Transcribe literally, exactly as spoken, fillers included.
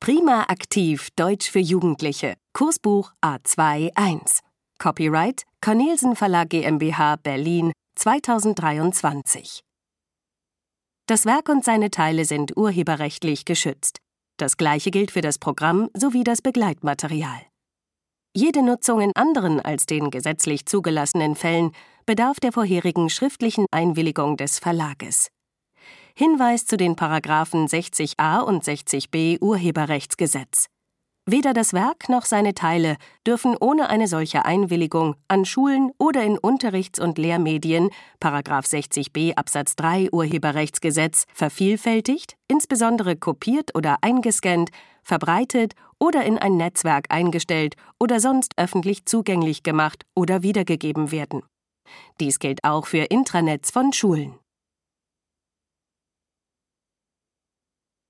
Prima aktiv Deutsch für Jugendliche. Kursbuch A zwei eins. Copyright Cornelsen Verlag GmbH Berlin zweitausenddreiundzwanzig. Das Werk und seine Teile sind urheberrechtlich geschützt. Das Gleiche gilt für das Programm sowie das Begleitmaterial. Jede Nutzung in anderen als den gesetzlich zugelassenen Fällen bedarf der vorherigen schriftlichen Einwilligung des Verlages. Hinweis zu den Paragraphen sechzig a und sechzig b Urheberrechtsgesetz. Weder das Werk noch seine Teile dürfen ohne eine solche Einwilligung an Schulen oder in Unterrichts- und Lehrmedien, Paragraph sechzig b Absatz drei Urheberrechtsgesetz, vervielfältigt, insbesondere kopiert oder eingescannt, verbreitet oder in ein Netzwerk eingestellt oder sonst öffentlich zugänglich gemacht oder wiedergegeben werden. Dies gilt auch für Intranets von Schulen.